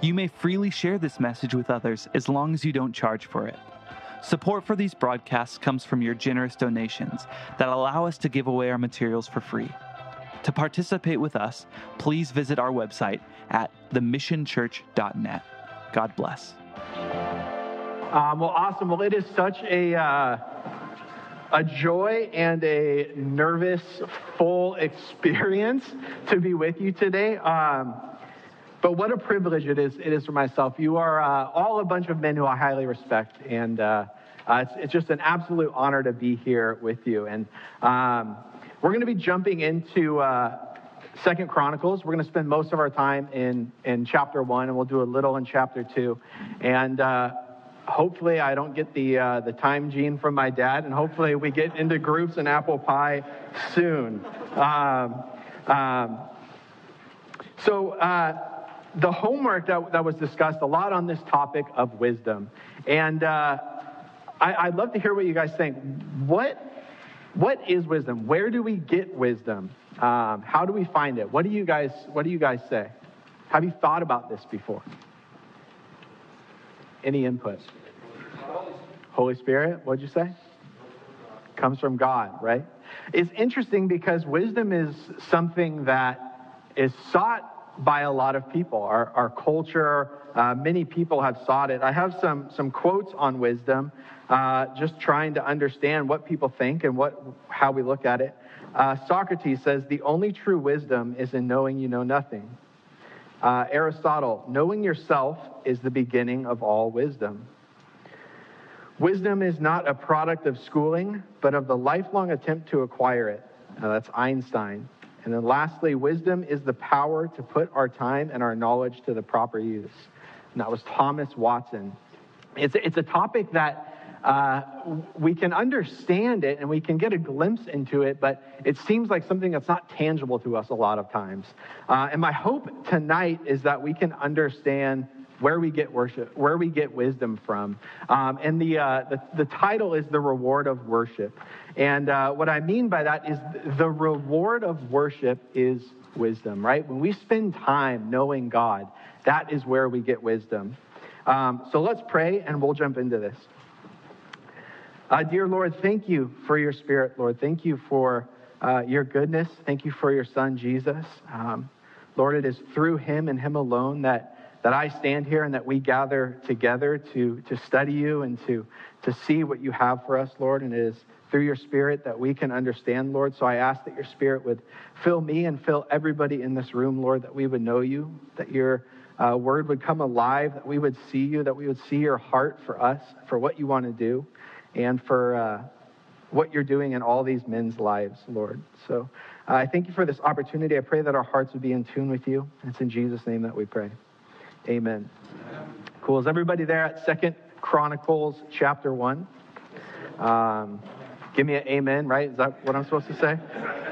You may freely share this message with others as long as you don't charge for it. Support for these broadcasts comes from your generous donations that allow us to give away our materials for free. To participate with us, please visit our website at themissionchurch.net. God bless. Well, awesome. Well, it is such a joy and a nervous, full experience to be with you today. But what a privilege it is for myself. You are all a bunch of men who I highly respect, and it's just an absolute honor to be here with you. And we're going to be jumping into 2 Chronicles. We're going to spend most of our time in chapter 1, and we'll do a little in chapter 2. And hopefully I don't get the time gene from my dad, and hopefully we get into groups and apple pie soon. The homework that was discussed a lot on this topic of wisdom. And I'd love to hear what you guys think. What is wisdom? Where do we get wisdom? How do we find it? What do you guys say? Have you thought about this before? Any input? Holy Spirit, what'd you say? Comes from God, right? It's interesting because wisdom is something that is sought by a lot of people. Our culture, many people have sought it. I have some quotes on wisdom, just trying to understand what people think and how we look at it. Socrates says, "The only true wisdom is in knowing you know nothing." Aristotle, "Knowing yourself is the beginning of all wisdom." Wisdom is not a product of schooling, but of the lifelong attempt to acquire it. That's Einstein. And then lastly, wisdom is the power to put our time and our knowledge to the proper use. And that was Thomas Watson. It's a topic that we can understand it and we can get a glimpse into it, but it seems like something that's not tangible to us a lot of times. And my hope tonight is that we can understand where we get worship, where we get wisdom from. And the title is The Reward of Worship. And what I mean by that is the reward of worship is wisdom, right? When we spend time knowing God, that is where we get wisdom. So let's pray and we'll jump into this. Dear Lord, thank you for your Spirit, Lord. Thank you for your goodness. Thank you for your Son, Jesus. Lord, it is through him and him alone that I stand here and that we gather together to study you and to see what you have for us, Lord. And it is through your Spirit that we can understand, Lord. So I ask that your Spirit would fill me and fill everybody in this room, Lord, that we would know you, that your word would come alive, that we would see you, that we would see your heart for us, for what you want to do, and for what you're doing in all these men's lives, Lord. So I thank you for this opportunity. I pray that our hearts would be in tune with you. It's in Jesus' name that we pray. Amen. Cool. Is everybody there at 2 Chronicles chapter 1? Give me an amen, right? Is that what I'm supposed to say?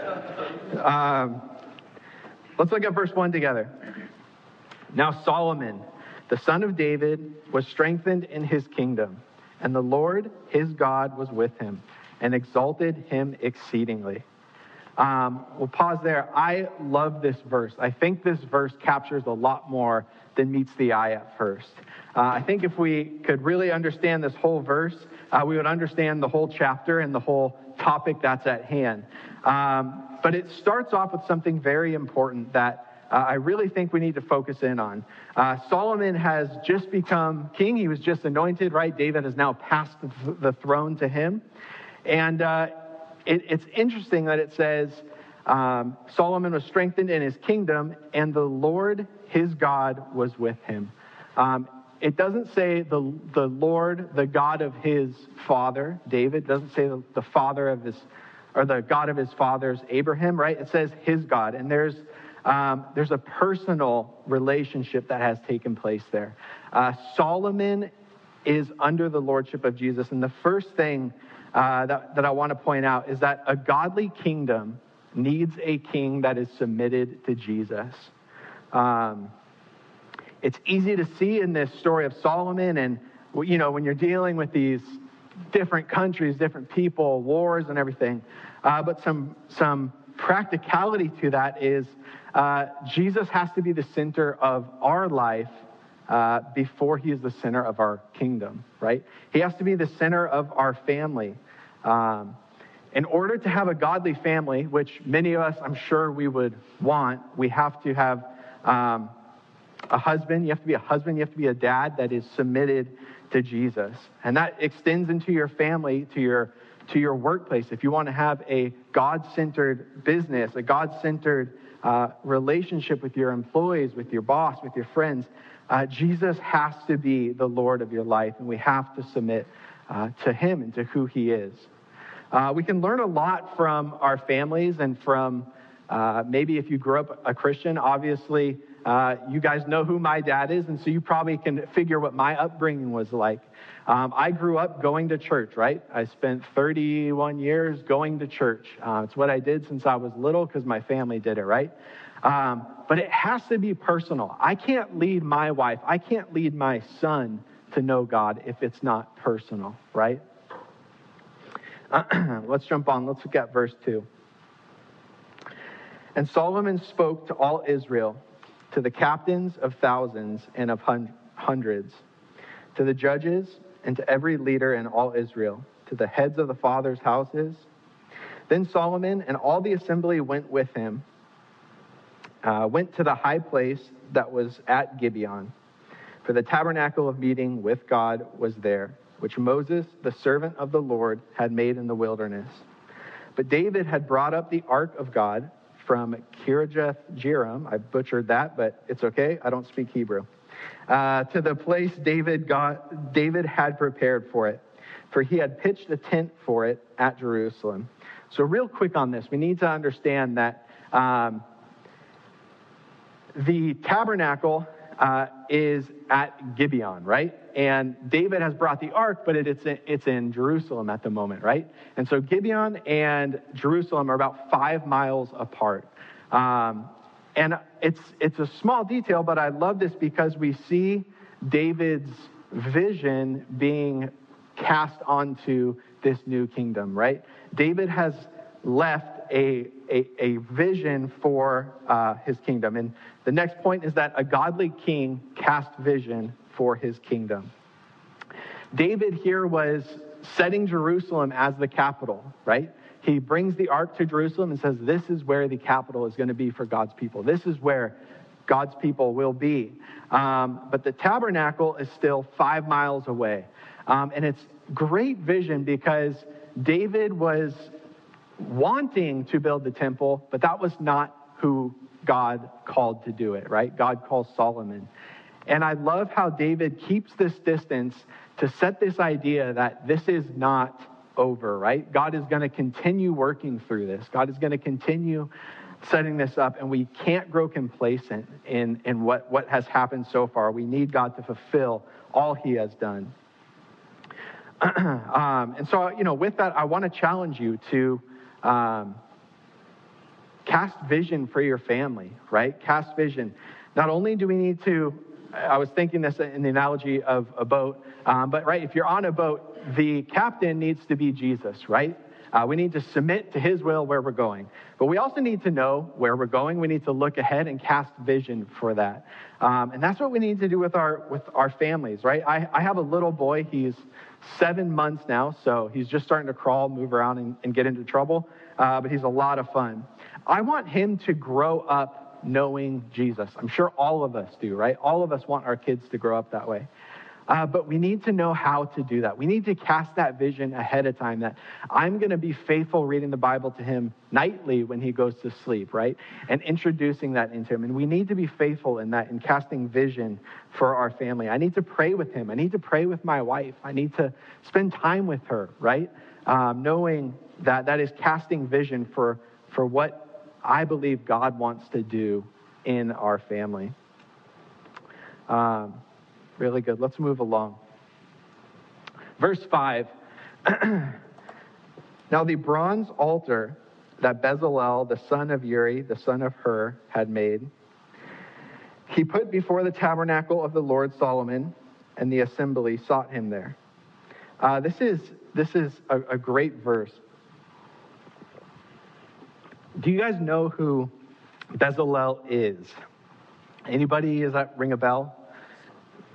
Let's look at verse 1 together. Now Solomon, the son of David, was strengthened in his kingdom, and the Lord, his God, was with him and exalted him exceedingly. We'll pause there. I love this verse. I think this verse captures a lot more than meets the eye at first. I think if we could really understand this whole verse, we would understand the whole chapter and the whole topic that's at hand. But it starts off with something very important that I really think we need to focus in on. Solomon has just become king. He was just anointed, right? David has now passed the throne to him. And it's interesting that it says Solomon was strengthened in his kingdom, and the Lord, his God, was with him. It doesn't say the Lord, the God of his father, David. It doesn't say the father of his, or the God of his fathers, Abraham, right? It says his God. And there's a personal relationship that has taken place there. Solomon is under the lordship of Jesus. And the first thing that I want to point out is that a godly kingdom needs a king that is submitted to Jesus. It's easy to see in this story of Solomon, and you know, when you're dealing with these different countries, different people, wars and everything, but some practicality to that is Jesus has to be the center of our life before he is the center of our kingdom, right? He has to be the center of our family. In order to have a godly family, which many of us, I'm sure we would want, we have to have a husband. You have to be a husband. You have to be a dad that is submitted to Jesus. And that extends into your family, to your workplace. If you want to have a God-centered business, a God-centered relationship with your employees, with your boss, with your friends, Jesus has to be the Lord of your life, and we have to submit to him and to who he is. We can learn a lot from our families and from maybe if you grew up a Christian, obviously you guys know who my dad is, and so you probably can figure what my upbringing was like. I grew up going to church, right? I spent 31 years going to church. It's what I did since I was little because my family did it, right? But it has to be personal. I can't lead my wife. I can't lead my son to know God if it's not personal, right? Let's jump on. Let's look at verse 2. And Solomon spoke to all Israel, to the captains of thousands and of hundreds, to the judges and to every leader in all Israel, to the heads of the fathers' houses. Then Solomon and all the assembly went with him, went to the high place that was at Gibeon, for the tabernacle of meeting with God was there, which Moses, the servant of the Lord, had made in the wilderness. But David had brought up the ark of God from Kirjath-jearim. I butchered that, but it's okay. I don't speak Hebrew. To the place David had prepared for it, for he had pitched a tent for it at Jerusalem. So real quick on this, we need to understand that the tabernacle is at Gibeon, right? And David has brought the ark, but it's in Jerusalem at the moment, right? And so Gibeon and Jerusalem are about 5 miles apart. And it's a small detail, but I love this because we see David's vision being cast onto this new kingdom, right? David has left a vision for his kingdom. And the next point is that a godly king cast vision for his kingdom. David here was setting Jerusalem as the capital, right? He brings the ark to Jerusalem and says, this is where the capital is going to be for God's people. This is where God's people will be. But the tabernacle is still 5 miles away. And it's great vision because David was wanting to build the temple, but that was not who God called to do it, right? God calls Solomon. And I love how David keeps this distance to set this idea that this is not over, right? God is going to continue working through this. God is going to continue setting this up, and we can't grow complacent in what has happened so far. We need God to fulfill all he has done. And so, with that, I want to challenge you to cast vision for your family, right? Cast vision. Not only do we need to, I was thinking this in the analogy of a boat, but right, if you're on a boat, the captain needs to be Jesus, right? We need to submit to his will where we're going. But we also need to know where we're going. We need to look ahead and cast vision for that. And that's what we need to do with our families, right? I have a little boy. He's 7 months now, so he's just starting to crawl, move around, and get into trouble. But he's a lot of fun. I want him to grow up knowing Jesus. I'm sure all of us do, right? All of us want our kids to grow up that way. But we need to know how to do that. We need to cast that vision ahead of time that I'm going to be faithful reading the Bible to him nightly when he goes to sleep, right? And introducing that into him. And we need to be faithful in that, in casting vision for our family. I need to pray with him. I need to pray with my wife. I need to spend time with her, right? Knowing that is casting vision for what I believe God wants to do in our family. Really good. Let's move along. Verse 5. Now the bronze altar that Bezalel, the son of Uri, the son of Hur, had made, he put before the tabernacle of the Lord Solomon, and the assembly sought him there. This is a great verse. Do you guys know who Bezalel is? Anybody? Does that ring a bell?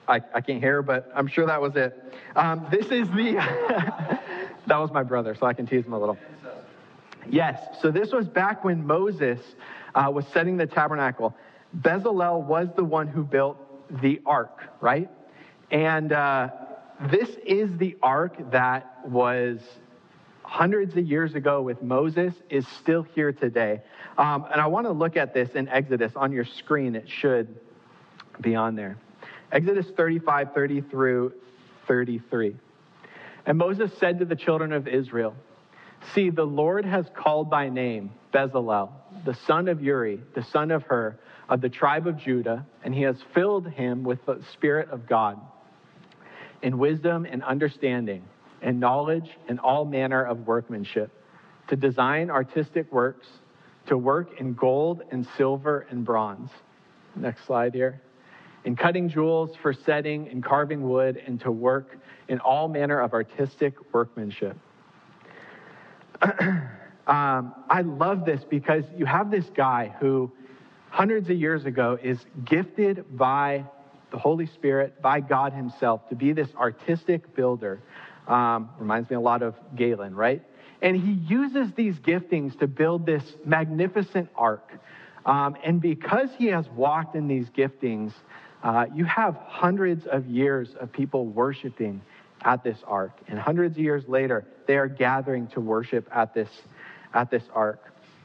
I can't hear, but I'm sure that was it. This is the, that was my brother, so I can tease him a little. Yes, so this was back when Moses was setting the tabernacle. Bezalel was the one who built the ark, right? And this is the ark that was hundreds of years ago with Moses, is still here today. And I want to look at this in Exodus on your screen. It should be on there. Exodus 35, 30 through 33. And Moses said to the children of Israel, "See, the Lord has called by name Bezalel, the son of Uri, the son of Hur, of the tribe of Judah, and he has filled him with the Spirit of God, in wisdom and understanding, and knowledge and all manner of workmanship, to design artistic works, to work in gold and silver and bronze." Next slide here. "In cutting jewels for setting and carving wood, and to work in all manner of artistic workmanship." I love this because you have this guy who hundreds of years ago is gifted by the Holy Spirit, by God himself, to be this artistic builder. Reminds me a lot of Galen, right? And he uses these giftings to build this magnificent ark. And because he has walked in these giftings, you have hundreds of years of people worshiping at this ark. And hundreds of years later, they are gathering to worship at this ark.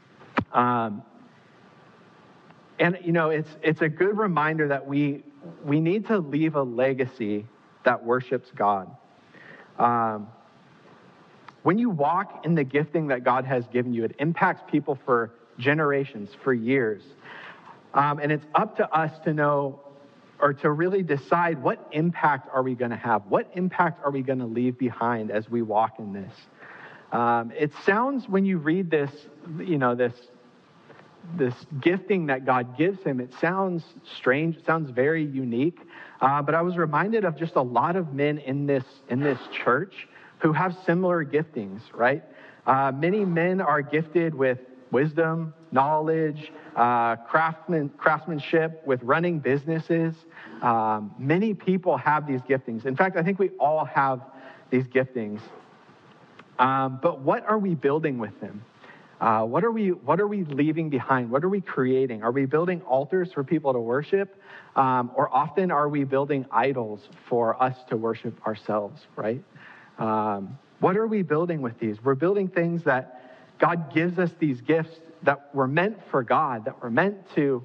And, you know, it's a good reminder that we need to leave a legacy that worships God. When you walk in the gifting that God has given you, it impacts people for generations, for years. And it's up to us to know, or to really decide, what impact are we going to have? What impact are we going to leave behind as we walk in this? It sounds, when you read this, you know, this gifting that God gives him, it sounds strange. It sounds very unique. But I was reminded of just a lot of men in this church who have similar giftings, right? Many men are gifted with wisdom, knowledge, craftsmanship, with running businesses. Many people have these giftings. In fact, I think we all have these giftings. But what are we building with them? What are we leaving behind? What are we creating? Are we building altars for people to worship? Or often are we building idols for us to worship ourselves, right? What are we building with these? We're building things that God gives us, these gifts that were meant for God, that were meant to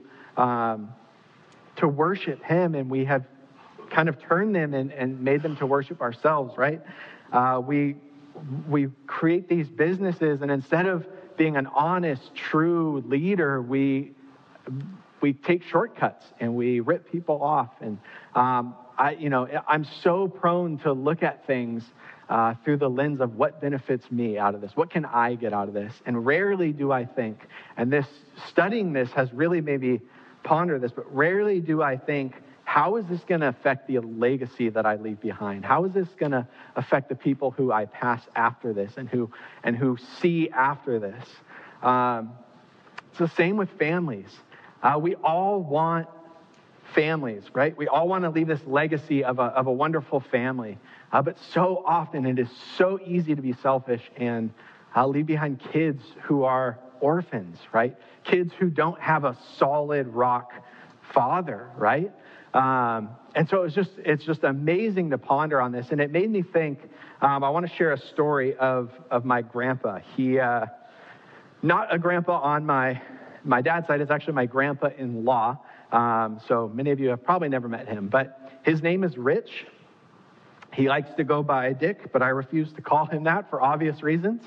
worship him, and we have kind of turned them and made them to worship ourselves, right? We create these businesses, and instead of being an honest, true leader, we take shortcuts and we rip people off. And I'm so prone to look at things through the lens of what benefits me out of this. What can I get out of this? And rarely do I think, and studying this has really made me ponder this, but rarely do I think, how is this going to affect the legacy that I leave behind? How is this going to affect the people who I pass after this and who see after this? It's the same with families. We all want families, right? We all want to leave this legacy of a wonderful family. But so often it is so easy to be selfish and leave behind kids who are orphans, right? Kids who don't have a solid rock father, right? And so it's just amazing to ponder on this. And it made me think, I want to share a story of my grandpa. He, not a grandpa on my dad's side, it's actually my grandpa-in-law. So many of you have probably never met him, but his name is Rich. He likes to go by Dick, but I refuse to call him that for obvious reasons.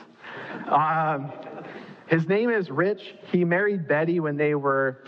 His name is Rich. He married Betty when they were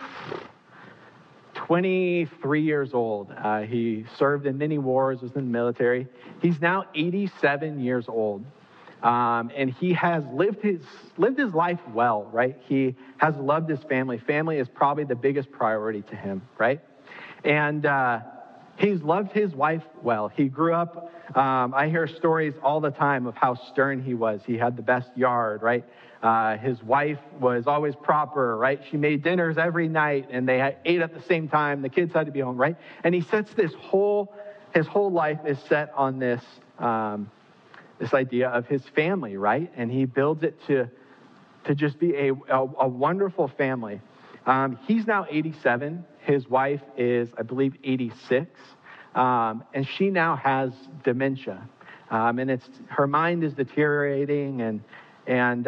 23 years old. He served in many wars, was in the military. He's now 87 years old. And he has lived his life well, right? He has loved his family. Family is probably the biggest priority to him, right? And he's loved his wife well. He grew up, I hear stories all the time of how stern he was. He had the best yard, right? His wife was always proper, right? She made dinners every night, and they ate at the same time. The kids had to be home, right? And he sets this whole his whole life is set on this, this idea of his family, right? And he builds it to just be a wonderful family. He's now 87. His wife is, I believe, 86. And she now has dementia. And her mind is deteriorating, and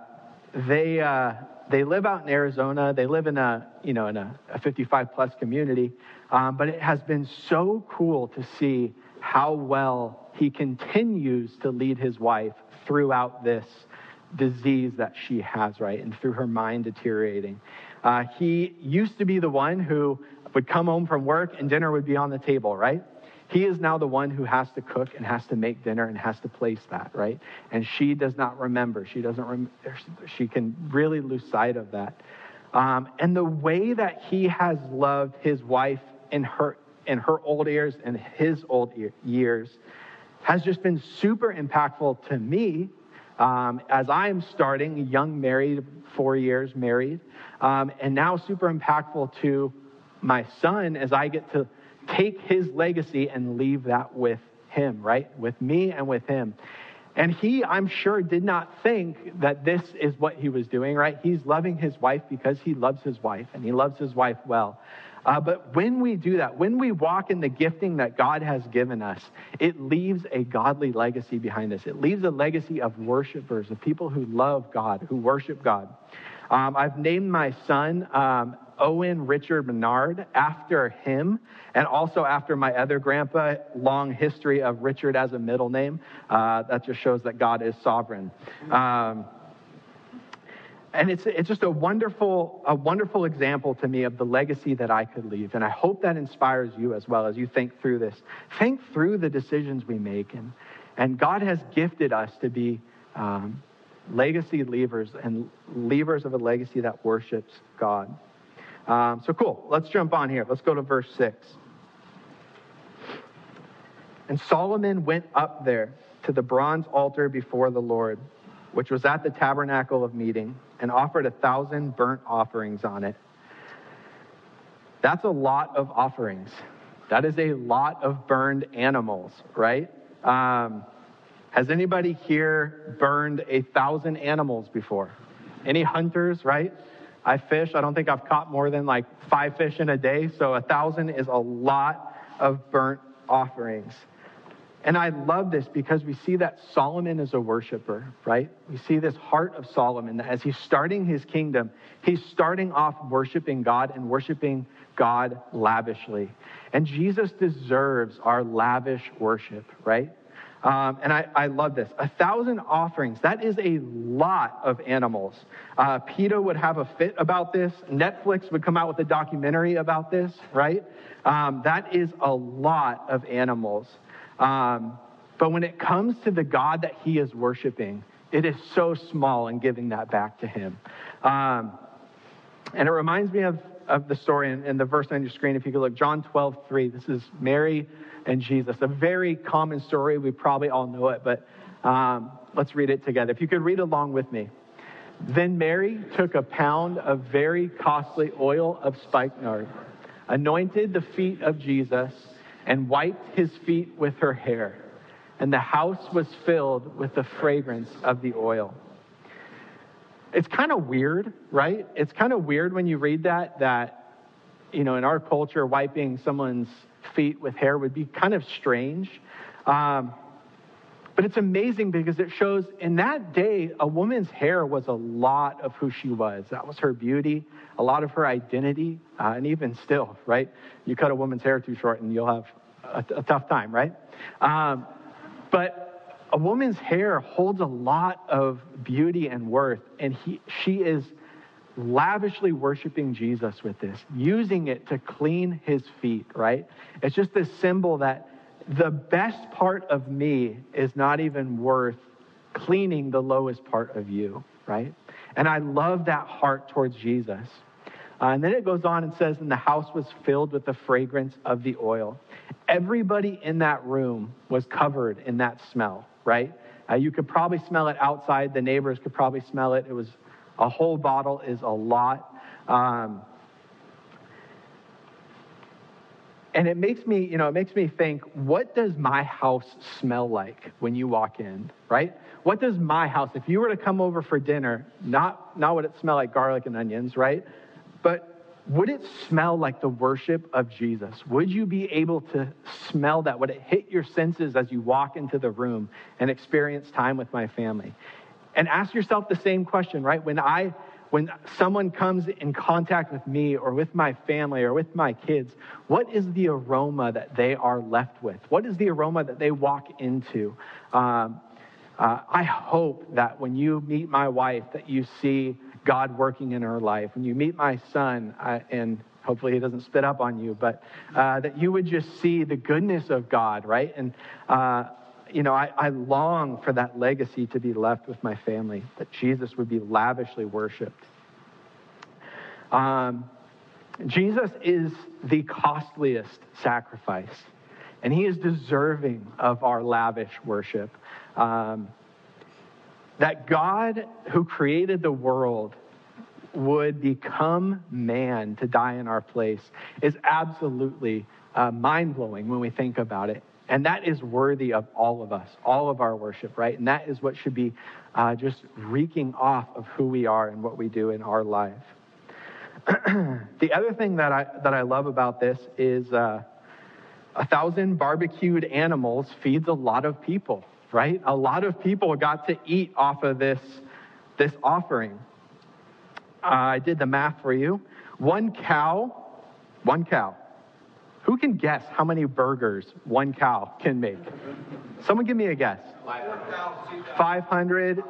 they live out in Arizona. They live in a 55 plus community. But it has been so cool to see how well he continues to lead his wife throughout this disease that she has, right? And through her mind deteriorating. He used to be the one who would come home from work and dinner would be on the table, right? He is now the one who has to cook and has to make dinner and has to place that, right? And she does not remember. She can really lose sight of that. And the way that he has loved his wife in her old years and his old years has just been super impactful to me as I am starting young married, 4 years married, and now super impactful to my son as I get to take his legacy and leave that with him, right? With me and with him. And he, I'm sure, did not think that this is what he was doing, right? He's loving his wife because he loves his wife, and he loves his wife well. But when we do that, when we walk in the gifting that God has given us, it leaves a godly legacy behind us. It leaves a legacy of worshipers, of people who love God, who worship God. I've named my son Owen Richard Menard after him, and also after my other grandpa. Long history of Richard as a middle name. That just shows that God is sovereign. And it's just a wonderful example to me of the legacy that I could leave. And I hope that inspires you as well as you think through this. Think through the decisions we make. And God has gifted us to be legacy leavers and leavers of a legacy that worships God. So cool. Let's jump on here. Let's go to verse 6. And Solomon went up there to the bronze altar before the Lord, which was at the tabernacle of meeting, and offered 1,000 burnt offerings on it. That's a lot of offerings. That is a lot of burned animals, right? Has anybody here burned 1,000 animals before? Any hunters, right? I fish. I don't think I've caught more than like 5 fish in a day. So 1,000 is a lot of burnt offerings. And I love this because we see that Solomon is a worshiper, right? We see this heart of Solomon that as he's starting his kingdom, he's starting off worshiping God and worshiping God lavishly. And Jesus deserves our lavish worship, right? And I love this. 1,000 offerings, that is a lot of animals. PETA would have a fit about this. Netflix would come out with a documentary about this, right? That is a lot of animals. But when it comes to the God that he is worshiping, it is so small in giving that back to him. And it reminds me of the story in the verse on your screen. If you could look, John 12:3. This is Mary and Jesus. A very common story. We probably all know it, but let's read it together. If you could read along with me. Then Mary took a pound of very costly oil of spikenard, anointed the feet of Jesus, and wiped his feet with her hair. And the house was filled with the fragrance of the oil. It's kind of weird, right? It's kind of weird when you read that, in our culture, wiping someone's feet with hair would be kind of strange. But it's amazing because it shows in that day, a woman's hair was a lot of who she was. That was her beauty, a lot of her identity, and even still, right? You cut a woman's hair too short and you'll have a tough time, right? But a woman's hair holds a lot of beauty and worth, and she is lavishly worshiping Jesus with this, using it to clean his feet, right? It's just this symbol that the best part of me is not even worth cleaning the lowest part of you, right? And I love that heart towards Jesus. And then it goes on and says, and the house was filled with the fragrance of the oil. Everybody in that room was covered in that smell, right? You could probably smell it outside. The neighbors could probably smell it. It was a whole bottle is a lot. And it makes me think, what does my house smell like when you walk in, right? What does my house, if you were to come over for dinner, not would it smell like garlic and onions, right? But would it smell like the worship of Jesus? Would you be able to smell that? Would it hit your senses as you walk into the room and experience time with my family? And ask yourself the same question, right? When someone comes in contact with me or with my family or with my kids, what is the aroma that they are left with? What is the aroma that they walk into? I hope that when you meet my wife, that you see God working in her life. When you meet my son, and hopefully he doesn't spit up on you, but that you would just see the goodness of God, right? And I long for that legacy to be left with my family, that Jesus would be lavishly worshiped. Jesus is the costliest sacrifice, and he is deserving of our lavish worship. That God, who created the world, would become man to die in our place is absolutely mind-blowing when we think about it. And that is worthy of all of us, all of our worship, right? And that is what should be just reeking off of who we are and what we do in our life. The other thing that I love about this is 1,000 barbecued animals feeds a lot of people, right? A lot of people got to eat off of this offering. I did the math for you. One cow. Who can guess how many burgers one cow can make? Someone give me a guess. 500.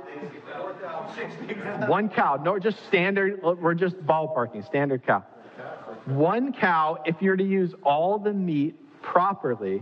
One cow. No, just standard. We're just ballparking. Standard cow. One cow, if you're to use all the meat properly,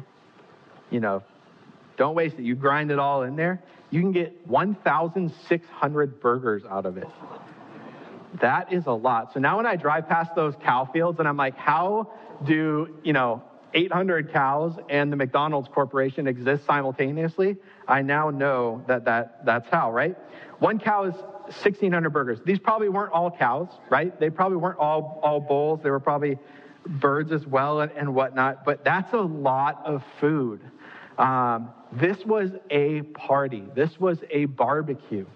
don't waste it. You grind it all in there. You can get 1,600 burgers out of it. That is a lot. So now when I drive past those cow fields and I'm like, how do, 800 cows and the McDonald's Corporation exist simultaneously? I now know that's how, right? One cow is 1,600 burgers. These probably weren't all cows, right? They probably weren't all bulls. They were probably birds as well and whatnot. But that's a lot of food. This was a party. This was a barbecue.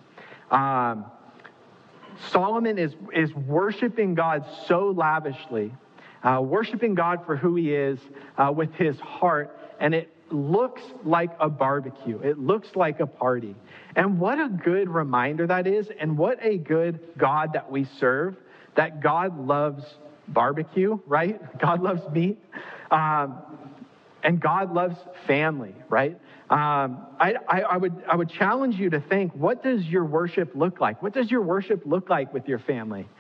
Solomon is worshiping God so lavishly, worshiping God for who he is with his heart, and it looks like a barbecue. It looks like a party. And what a good reminder that is, and what a good God that we serve, that God loves barbecue, right? God loves meat. And God loves family, right? I would challenge you to think, what does your worship look like? What does your worship look like with your family?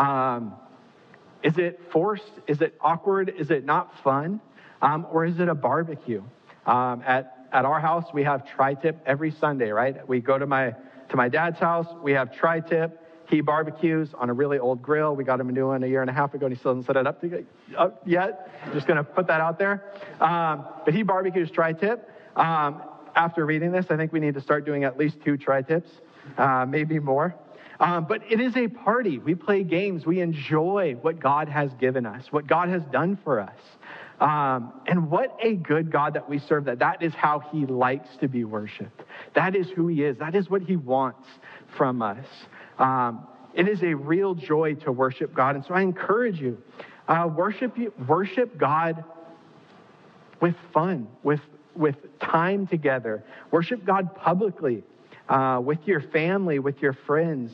Is it forced? Is it awkward? Is it not fun? Or is it a barbecue? At our house, we have tri-tip every Sunday, right? We go to my dad's house. We have tri-tip. He barbecues on a really old grill. We got him a new one a year and a half ago, and he still hasn't set it up yet. Just going to put that out there. But he barbecues tri-tip. After reading this, I think we need to start doing at least 2 tri-tips, maybe more. But it is a party. We play games. We enjoy what God has given us, what God has done for us. And what a good God that we serve, that is how he likes to be worshiped. That is who he is. That is what he wants from us. It is a real joy to worship God. And so I encourage you, worship God with fun, with time together. Worship God publicly, with your family, with your friends.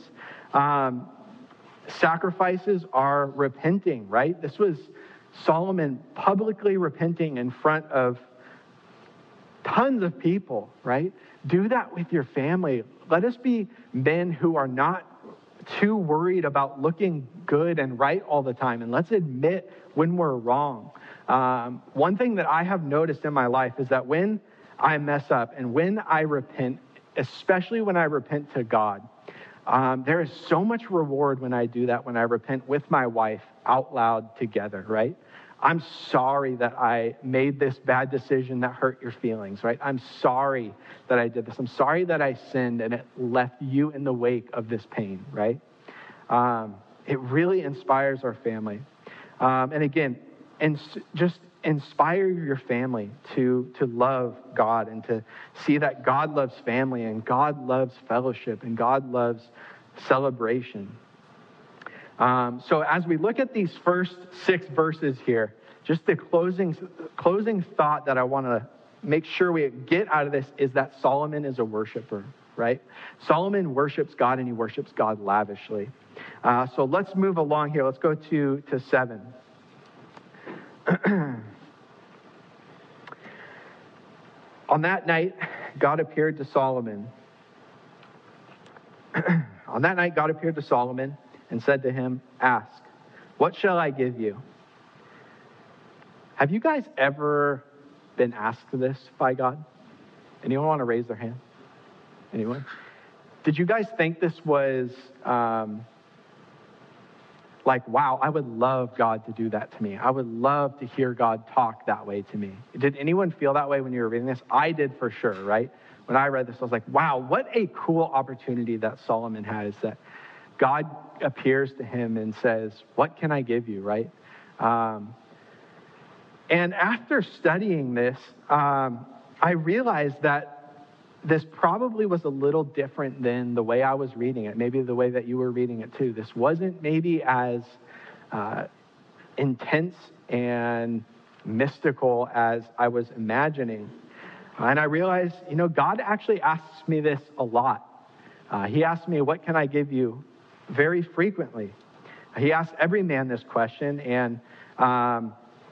Sacrifices are repenting, right? This was Solomon publicly repenting in front of tons of people, right? Do that with your family. Let us be men who are not too worried about looking good and right all the time. And let's admit when we're wrong. One thing that I have noticed in my life is that when I mess up and when I repent, especially when I repent to God, there is so much reward when I do that, when I repent with my wife out loud together, right? I'm sorry that I made this bad decision that hurt your feelings, right? I'm sorry that I did this. I'm sorry that I sinned and it left you in the wake of this pain, right? It really inspires our family. And again, and just inspire your family to love God and to see that God loves family and God loves fellowship and God loves celebration. So as we look at these first 6 verses here, just the closing thought that I want to make sure we get out of this is that Solomon is a worshiper, right? Solomon worships God, and he worships God lavishly. So let's move along here. Let's go to 7. On that night, God appeared to Solomon. On that night, God appeared to Solomon and said to him, "Ask, what shall I give you?" Have you guys ever been asked this by God? Anyone want to raise their hand? Anyone? Did you guys think this was like, wow, I would love God to do that to me. I would love to hear God talk that way to me. Did anyone feel that way when you were reading this? I did for sure, right? When I read this, I was like, wow, what a cool opportunity that Solomon has, that God appears to him and says, what can I give you, right? And after studying this, I realized that this probably was a little different than the way I was reading it, maybe the way that you were reading it too. This wasn't maybe as intense and mystical as I was imagining. And I realized, God actually asks me this a lot. He asks me, what can I give you? Very frequently. He asks every man this question, and I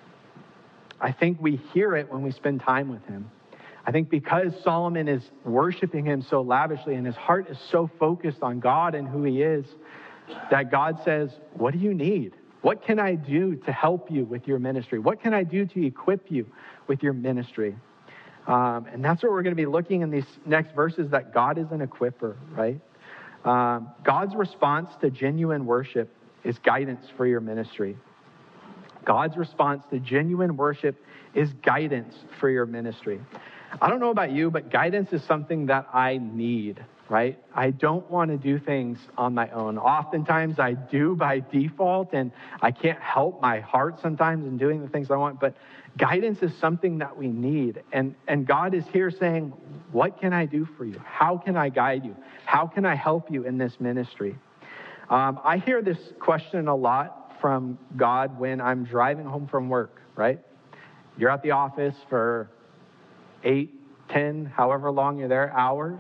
think we hear it when we spend time with him. I think because Solomon is worshiping him so lavishly and his heart is so focused on God and who he is, that God says, what do you need? What can I do to help you with your ministry? What can I do to equip you with your ministry? And that's what we're going to be looking in these next verses, that God is an equipper, right? God's response to genuine worship is guidance for your ministry. God's response to genuine worship is guidance for your ministry. I don't know about you, but guidance is something that I need, right? I don't want to do things on my own. Oftentimes I do by default, and I can't help my heart sometimes in doing the things I want, but guidance is something that we need. And God is here saying, what can I do for you? How can I guide you? How can I help you in this ministry? I hear this question a lot from God when I'm driving home from work, right? You're at the office for 8, 10, however long you're there, hours.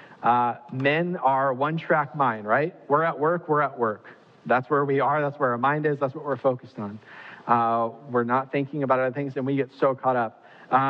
Men are one-track mind, right? We're at work. That's where we are. That's where our mind is. That's what we're focused on. We're not thinking about other things, and we get so caught up.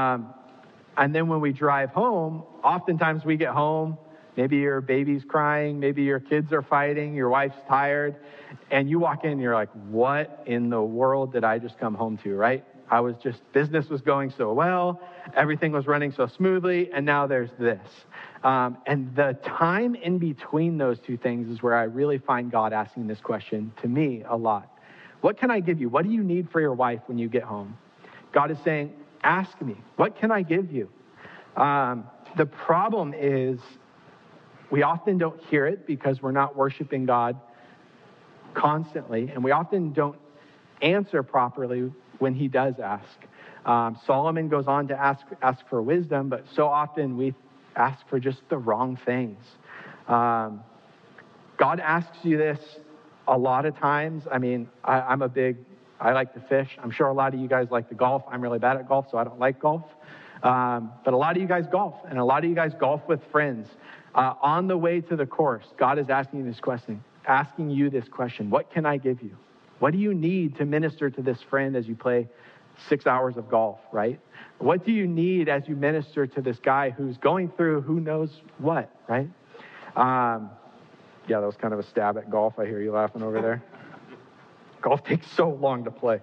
And then when we drive home, oftentimes we get home, maybe your baby's crying, maybe your kids are fighting, your wife's tired, and you walk in and you're like, what in the world did I just come home to, right? Business was going so well, everything was running so smoothly, and now there's this. And the time in between those two things is where I really find God asking this question to me a lot. What can I give you? What do you need for your wife when you get home? God is saying, ask me, what can I give you? The problem is we often don't hear it because we're not worshiping God constantly, and we often don't answer properly when he does ask. Solomon goes on to ask for wisdom, but so often we ask for just the wrong things. God asks you this a lot of times. I mean, I like to fish. I'm sure a lot of you guys like to golf. I'm really bad at golf, so I don't like golf. But a lot of you guys golf, and a lot of you guys golf with friends. On the way to the course, God is asking you this question, what can I give you? What do you need to minister to this friend as you play 6 hours of golf, right? What do you need as you minister to this guy who's going through who knows what, right? Yeah, that was kind of a stab at golf. I hear you laughing over there. Golf takes so long to play.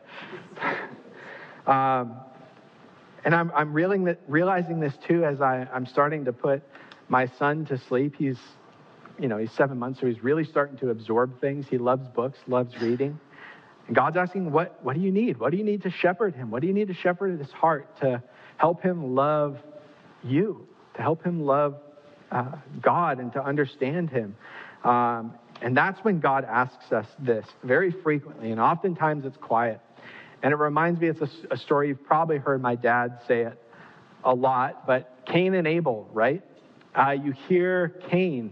And I'm realizing this too as I'm starting to put my son to sleep. He's 7 months, so he's really starting to absorb things. He loves books, loves reading. And God's asking, what do you need? What do you need to shepherd him? What do you need to shepherd his heart to help him love you, to help him love God and to understand him? And that's when God asks us this very frequently, and oftentimes it's quiet. And it reminds me, it's a story you've probably heard my dad say it a lot, but Cain and Abel, right? You hear Cain.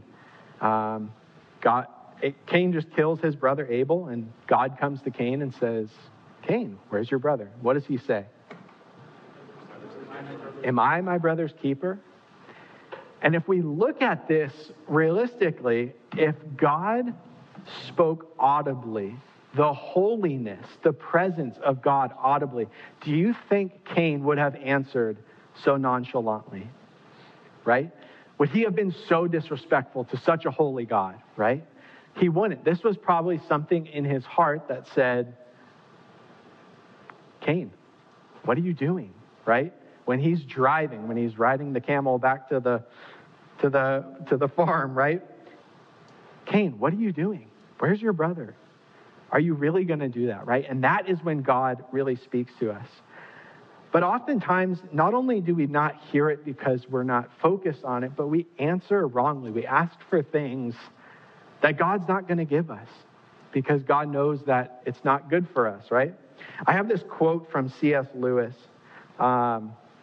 Cain just kills his brother Abel, and God comes to Cain and says, Cain, where's your brother? What does he say? Am I my brother's keeper? And if we look at this realistically, if God spoke audibly, the holiness, the presence of God audibly, do you think Cain would have answered so nonchalantly? Right? Would he have been so disrespectful to such a holy God? Right? He wouldn't. This was probably something in his heart that said, Cain, what are you doing? Right? When he's driving, when he's riding the camel back to the farm, right? Cain, what are you doing? Where's your brother? Are you really going to do that, right? And that is when God really speaks to us. But oftentimes, not only do we not hear it because we're not focused on it, but we answer wrongly. We ask for things that God's not going to give us because God knows that it's not good for us, right? I have this quote from C.S. Lewis. If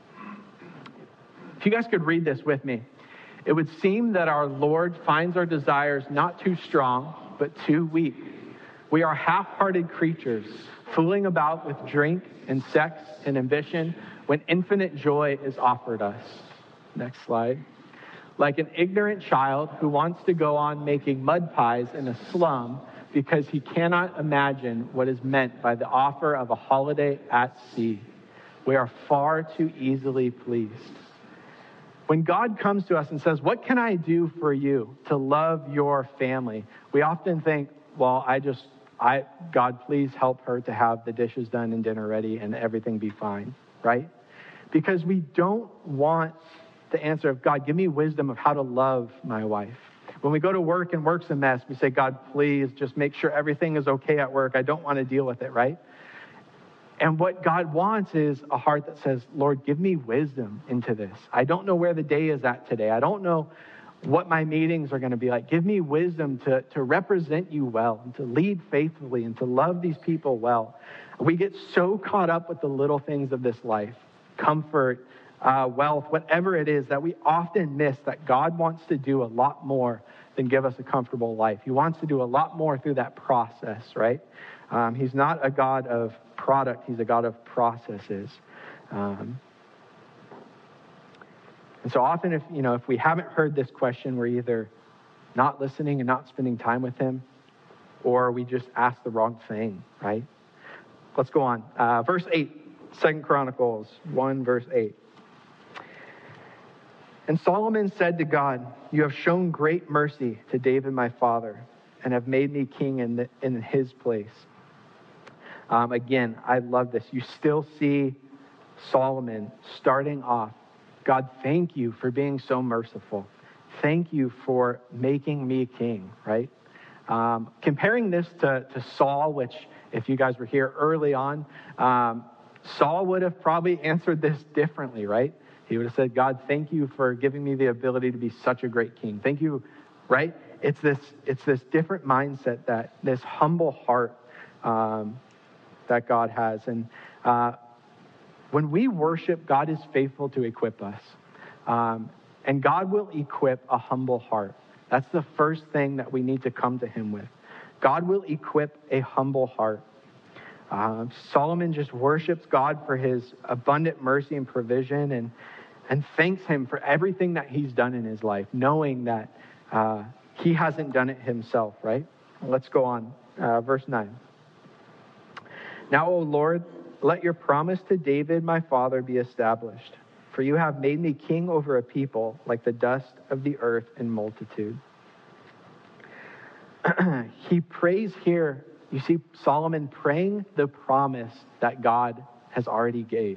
you guys could read this with me. It would seem that our Lord finds our desires not too strong, but too weak. We are half-hearted creatures, fooling about with drink and sex and ambition when infinite joy is offered us. Next slide. Like an ignorant child who wants to go on making mud pies in a slum because he cannot imagine what is meant by the offer of a holiday at sea. We are far too easily pleased. When God comes to us and says, what can I do for you to love your family? We often think, well, God, please help her to have the dishes done and dinner ready and everything be fine, right? Because we don't want the answer of, God, give me wisdom of how to love my wife. When we go to work and work's a mess, we say, God, please just make sure everything is okay at work. I don't want to deal with it, right? And what God wants is a heart that says, Lord, give me wisdom into this. I don't know where the day is at today. I don't know what my meetings are going to be like. Give me wisdom to represent you well and to lead faithfully and to love these people well. We get so caught up with the little things of this life, comfort, wealth, whatever it is, that we often miss that God wants to do a lot more than give us a comfortable life. He wants to do a lot more through that process, right? He's not a God of product. He's a God of processes. And so often, if we haven't heard this question, we're either not listening and not spending time with him, or we just ask the wrong thing, right? Let's go on. Verse 8, 2 Chronicles 1, verse 8. And Solomon said to God, you have shown great mercy to David my father, and have made me king in his place. Again, I love this. You still see Solomon starting off, God, thank you for being so merciful. Thank you for making me king, right? Comparing this to Saul, which if you guys were here early on, Saul would have probably answered this differently, right? He would have said, God, thank you for giving me the ability to be such a great king. Thank you, right? It's this different mindset, that this humble heart that God has. And when we worship, God is faithful to equip us. And God will equip a humble heart. That's the first thing that we need to come to him with. God will equip a humble heart. Solomon just worships God for his abundant mercy and provision, and thanks him for everything that he's done in his life, knowing that he hasn't done it himself, right? Let's go on. Verse 9. Now, O Lord, let your promise to David, my father, be established. For you have made me king over a people like the dust of the earth in multitude. He prays here. You see Solomon praying the promise that God has already gave.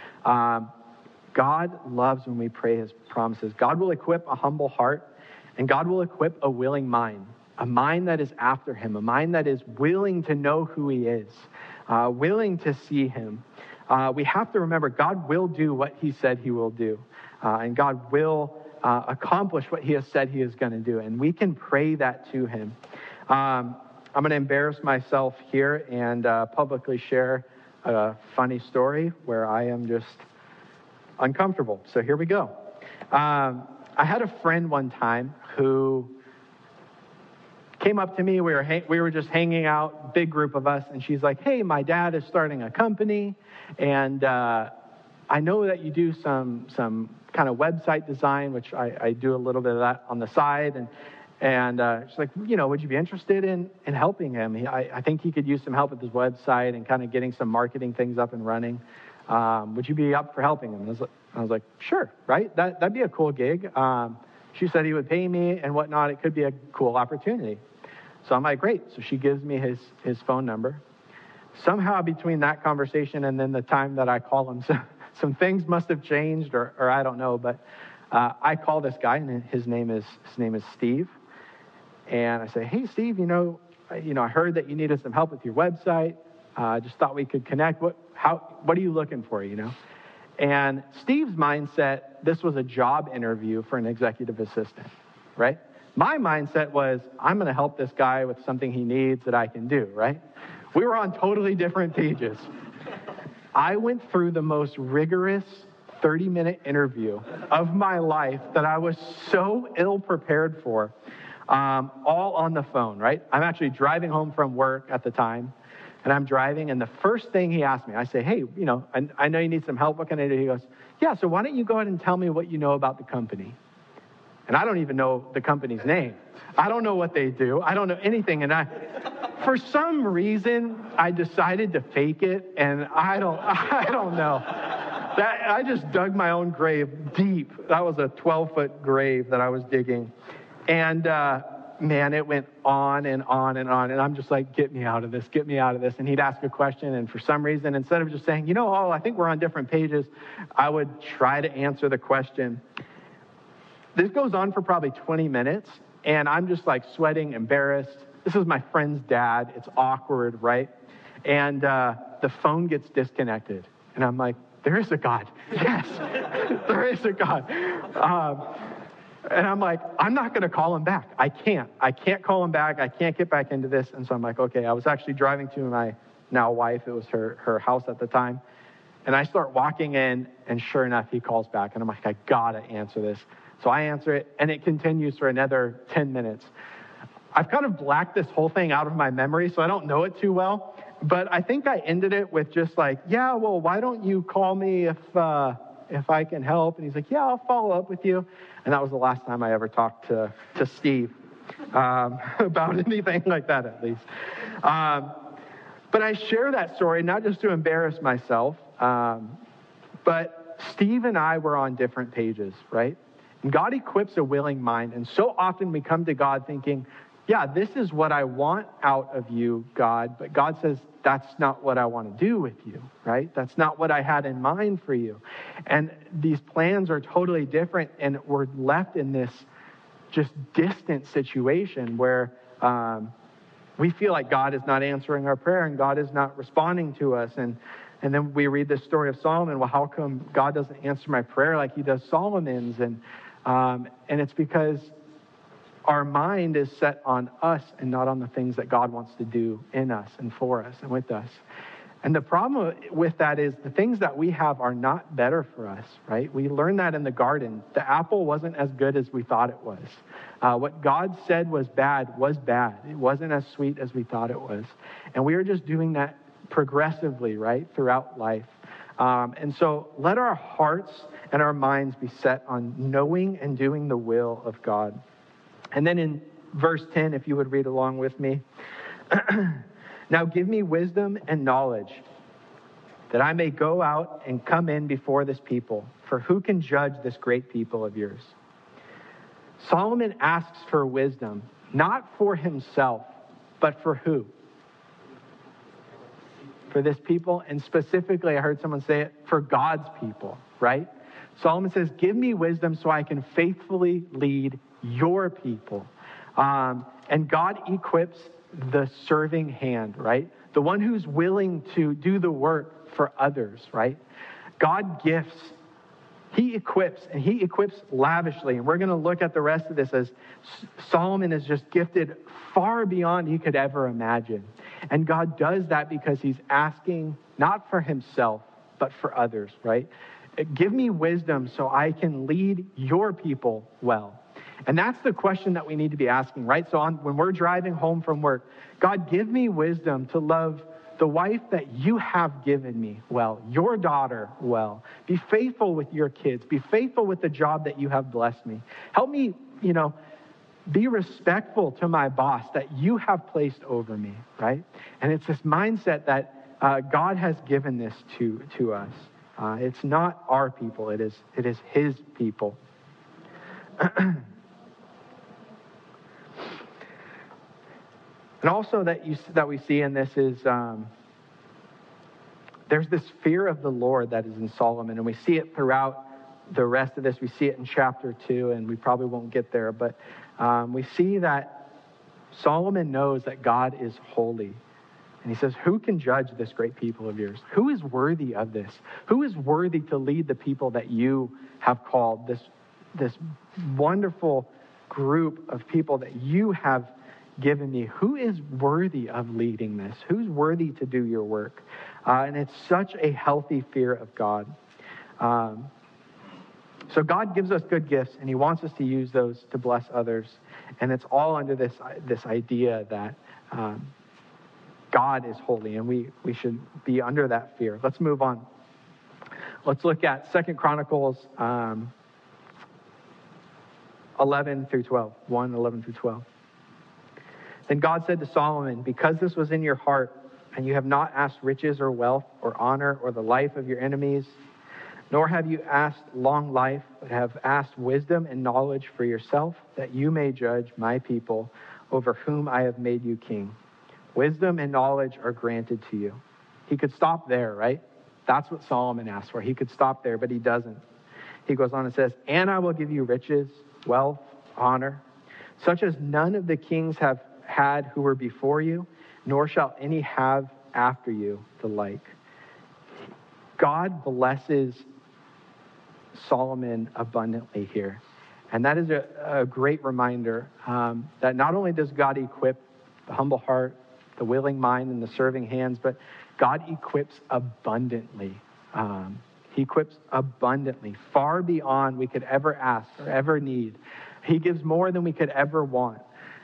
God loves when we pray his promises. God will equip a humble heart, and God will equip a willing mind, a mind that is after him, a mind that is willing to know who he is, willing to see him. We have to remember God will do what he said he will do, and God will accomplish what he has said he is going to do, and we can pray that to him. I'm going to embarrass myself here and publicly share a funny story where I am just uncomfortable. So here we go. I had a friend one time who came up to me. We were just hanging out, big group of us, and she's like, "Hey, my dad is starting a company, and I know that you do some kind of website design, which I do a little bit of that on the side, and she's like, would you be interested in helping him? I think he could use some help with his website and kind of getting some marketing things up and running. Would you be up for helping him?" I was like, "Sure, right? That'd be a cool gig." She said he would pay me and whatnot. It could be a cool opportunity. So I'm like, "Great." So she gives me his phone number. Somehow between that conversation and then the time that I call him, some things must have changed, or I don't know. But I call this guy, and his name is Steve. And I say, "Hey, Steve, I heard that you needed some help with your website. Just thought we could connect. What are you looking for? And Steve's mindset, this was a job interview for an executive assistant, right? My mindset was, I'm going to help this guy with something he needs that I can do, right? We were on totally different pages. I went through the most rigorous 30-minute interview of my life that I was so ill prepared for, all on the phone, right? I'm actually driving home from work at the time, and I'm driving, and the first thing he asked me, I say, "Hey, I know you need some help. What can I do?" He goes, "Yeah, so why don't you go ahead and tell me what you know about the company?" And I don't even know the company's name. I don't know what they do. I don't know anything. And for some reason, I decided to fake it, and I don't know. I just dug my own grave deep. That was a 12-foot grave that I was digging. And man, it went on and on and on. And I'm just like, "Get me out of this, get me out of this." And he'd ask a question. And for some reason, instead of just saying, I think we're on different pages, I would try to answer the question. This goes on for probably 20 minutes. And I'm just like sweating, embarrassed. This is my friend's dad. It's awkward, right? And the phone gets disconnected. And I'm like, there is a God. Yes, there is a God. And I'm like, I'm not going to call him back. I can't call him back. I can't get back into this. And so I'm like, okay. I was actually driving to my now wife. It was her house at the time. And I start walking in, and sure enough, he calls back. And I'm like, I got to answer this. So I answer it, and it continues for another 10 minutes. I've kind of blacked this whole thing out of my memory, so I don't know it too well. But I think I ended it with just like, "Yeah, well, why don't you call me if I can help?" And he's like, "Yeah, I'll follow up with you." And that was the last time I ever talked to Steve about anything like that, at least. But I share that story not just to embarrass myself, but Steve and I were on different pages, right? And God equips a willing mind. And so often we come to God thinking, "Yeah, this is what I want out of you, God." But God says, "That's not what I want to do with you," right? That's not what I had in mind for you. And these plans are totally different. And we're left in this just distant situation where we feel like God is not answering our prayer and God is not responding to us. And then we read this story of Solomon. Well, how come God doesn't answer my prayer like he does Solomon's? And it's because our mind is set on us and not on the things that God wants to do in us and for us and with us. And the problem with that is the things that we have are not better for us, right? We learned that in the garden. The apple wasn't as good as we thought it was. What God said was bad was bad. It wasn't as sweet as we thought it was. And we are just doing that progressively, right, throughout life. And so let our hearts and our minds be set on knowing and doing the will of God. And then in verse 10, if you would read along with me. "Now give me wisdom and knowledge, that I may go out and come in before this people. For who can judge this great people of yours?" Solomon asks for wisdom, not for himself, but for who? For this people, and specifically, I heard someone say it, for God's people, right? Solomon says, "Give me wisdom so I can faithfully lead your people." And God equips the serving hand, right? The one who's willing to do the work for others, right? God gifts. He equips, and he equips lavishly. And we're going to look at the rest of this as Solomon is just gifted far beyond he could ever imagine. And God does that because he's asking not for himself, but for others, right? Give me wisdom so I can lead your people well. And that's the question that we need to be asking, right? So when we're driving home from work, God, give me wisdom to love the wife that you have given me well, your daughter well. Be faithful with your kids. Be faithful with the job that you have blessed me. Help me, be respectful to my boss that you have placed over me, right? And it's this mindset that God has given this to us. It's not our people. It is his people. And also that we see in this is there's this fear of the Lord that is in Solomon, and we see it throughout the rest of this. We see it in chapter 2, and we probably won't get there, but we see that Solomon knows that God is holy. And he says, who can judge this great people of yours? Who is worthy of this? Who is worthy to lead the people that you have called, this wonderful group of people that you have given me? Who is worthy of leading this? Who's worthy to do your work? And it's such a healthy fear of God. So God gives us good gifts, and he wants us to use those to bless others. And it's all under this idea that God is holy, and we should be under that fear. Let's move on. Let's look at 2 Chronicles 11 through 12. 1, 11 through 12. Then God said to Solomon, because this was in your heart, and you have not asked riches or wealth or honor or the life of your enemies, nor have you asked long life, but have asked wisdom and knowledge for yourself, that you may judge my people over whom I have made you king. Wisdom and knowledge are granted to you. He could stop there, right? That's what Solomon asked for. He could stop there, but he doesn't. He goes on and says, and I will give you riches, wealth, honor, such as none of the kings have had who were before you, nor shall any have after you the like. God blesses Solomon abundantly here. And that is a great reminder that not only does God equip the humble heart, the willing mind, and the serving hands, but God equips abundantly. He equips abundantly, far beyond we could ever ask or ever need. He gives more than we could ever want.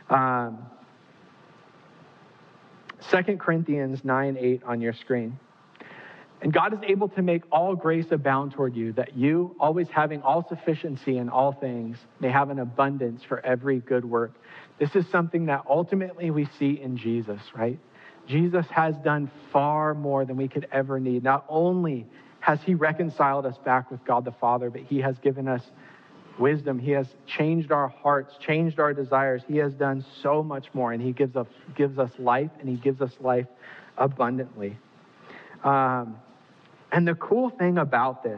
2 Corinthians 9:8 on your screen. And God is able to make all grace abound toward you, that you, always having all sufficiency in all things, may have an abundance for every good work. This is something that ultimately we see in Jesus, right? Jesus has done far more than we could ever need. Not only has he reconciled us back with God the Father, but he has given us wisdom. He has changed our hearts, changed our desires. He has done so much more, and he gives us life, and he gives us life abundantly. And the cool thing about this,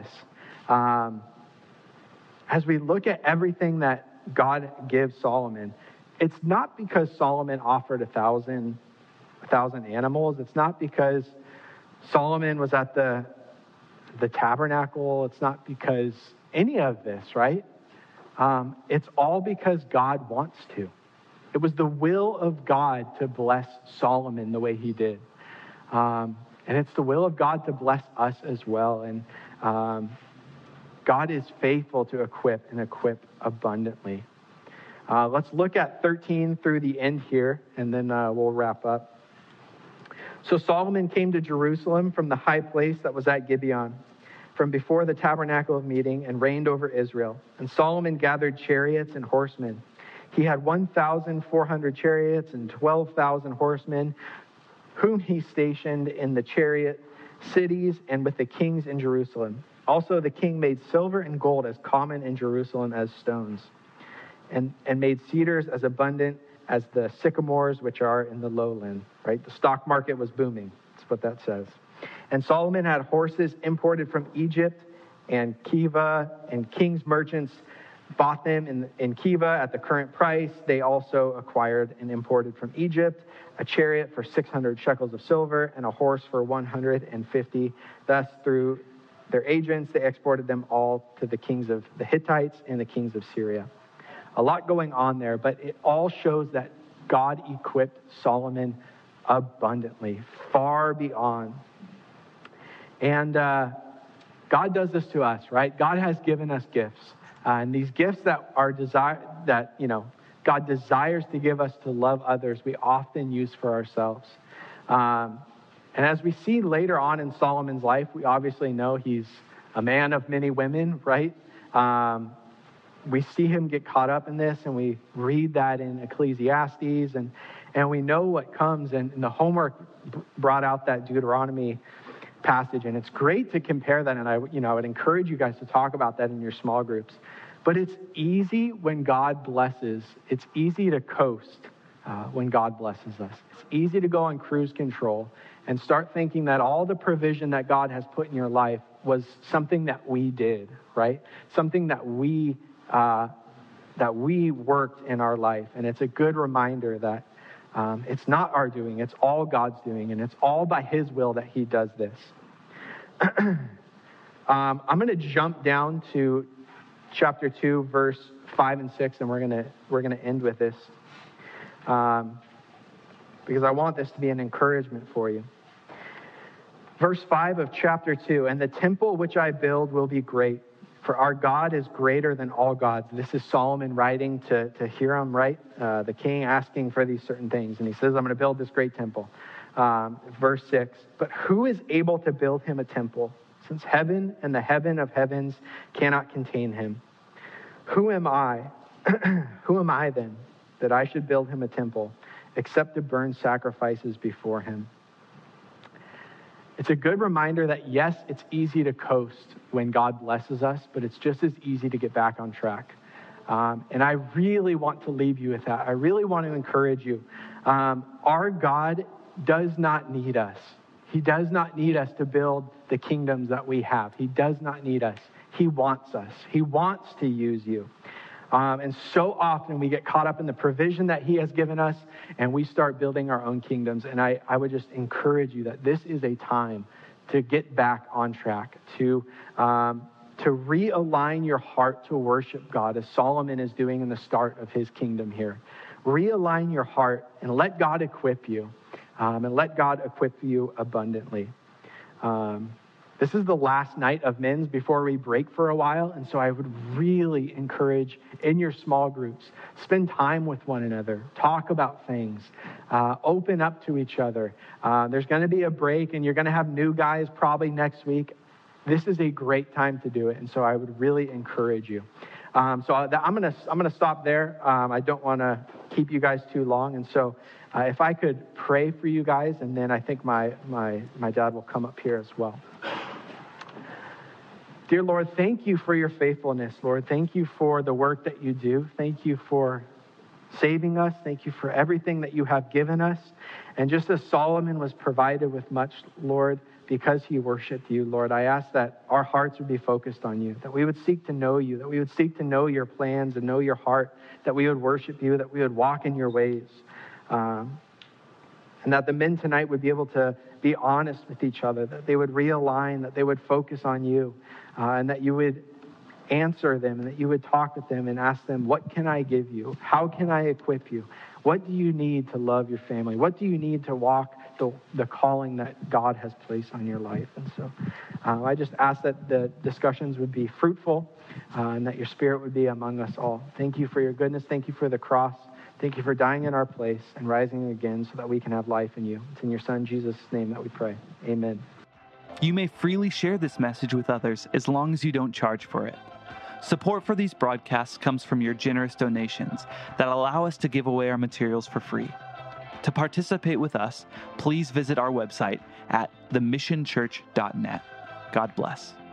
as we look at everything that God gives Solomon, it's not because Solomon offered 1,000 animals. It's not because Solomon was at the tabernacle. It's not because any of this, right? It's all because God wants to. It was the will of God to bless Solomon the way he did. And it's the will of God to bless us as well. And God is faithful to equip and equip abundantly. Let's look at 13 through the end here, and then we'll wrap up. So Solomon came to Jerusalem from the high place that was at Gibeon, from before the tabernacle of meeting, and reigned over Israel. And Solomon gathered chariots and horsemen. He had 1,400 chariots and 12,000 horsemen, whom he stationed in the chariot cities and with the kings in Jerusalem. Also the king made silver and gold as common in Jerusalem as stones, and made cedars as abundant as the sycamores which are in the lowland, right? The stock market was booming. That's what that says. And Solomon had horses imported from Egypt and Kiva, and king's merchants bought them in Kiva at the current price. They also acquired and imported from Egypt a chariot for 600 shekels of silver and a horse for 150. Thus, through their agents, they exported them all to the kings of the Hittites and the kings of Syria. A lot going on there, but it all shows that God equipped Solomon abundantly, far beyond And God does this to us, right? God has given us gifts. And these gifts that are God desires to give us to love others, we often use for ourselves. And as we see later on in Solomon's life, we obviously know he's a man of many women, right? We see him get caught up in this, and we read that in Ecclesiastes, and we know what comes. And the homework brought out that Deuteronomy passage, and it's great to compare that. And I would encourage you guys to talk about that in your small groups. But it's easy when God blesses. It's easy to coast when God blesses us. It's easy to go on cruise control and start thinking that all the provision that God has put in your life was something that we did, right? Something that we worked in our life. And it's a good reminder that it's not our doing, it's all God's doing, and it's all by his will that he does this. I'm going to jump down to chapter 2, verse 5 and 6, and we're going to end with this because I want this to be an encouragement for you. Verse 5 of chapter 2, and the temple which I build will be great, for our God is greater than all gods. This is Solomon writing to Hiram, right? The king asking for these certain things. And he says, I'm going to build this great temple. Verse 6, but who is able to build him a temple, since heaven and the heaven of heavens cannot contain him? Who am I? Who am I then, that I should build him a temple, except to burn sacrifices before him? It's a good reminder that, yes, it's easy to coast when God blesses us, but it's just as easy to get back on track. And I really want to leave you with that. I really want to encourage you. Our God does not need us. He does not need us to build the kingdoms that we have. He does not need us. He wants us. He wants to use you. And so often we get caught up in the provision that he has given us, and we start building our own kingdoms. And I would just encourage you that this is a time to get back on track, to realign your heart to worship God, as Solomon is doing in the start of his kingdom here. Realign your heart and let God equip you, and let God equip you abundantly. This is the last night of men's before we break for a while, and so I would really encourage in your small groups, spend time with one another, talk about things, open up to each other. There's going to be a break, and you're going to have new guys probably next week. This is a great time to do it, and so I would really encourage you. I'm going to stop there. I don't want to keep you guys too long, and so if I could pray for you guys, and then I think my dad will come up here as well. Dear Lord, thank you for your faithfulness, Lord. Thank you for the work that you do. Thank you for saving us. Thank you for everything that you have given us. And just as Solomon was provided with much, Lord, because he worshiped you, Lord, I ask that our hearts would be focused on you, that we would seek to know you, that we would seek to know your plans and know your heart, that we would worship you, that we would walk in your ways. And that the men tonight would be able to be honest with each other, that they would realign, that they would focus on you, and that you would answer them, and that you would talk with them and ask them, what can I give you? How can I equip you? What do you need to love your family? What do you need to walk the calling that God has placed on your life? And so I just ask that the discussions would be fruitful, and that your spirit would be among us all. Thank you for your goodness. Thank you for the cross. Thank you for dying in our place and rising again so that we can have life in you. It's in your Son, Jesus' name, that we pray. Amen. You may freely share this message with others as long as you don't charge for it. Support for these broadcasts comes from your generous donations that allow us to give away our materials for free. To participate with us, please visit our website at themissionchurch.net. God bless.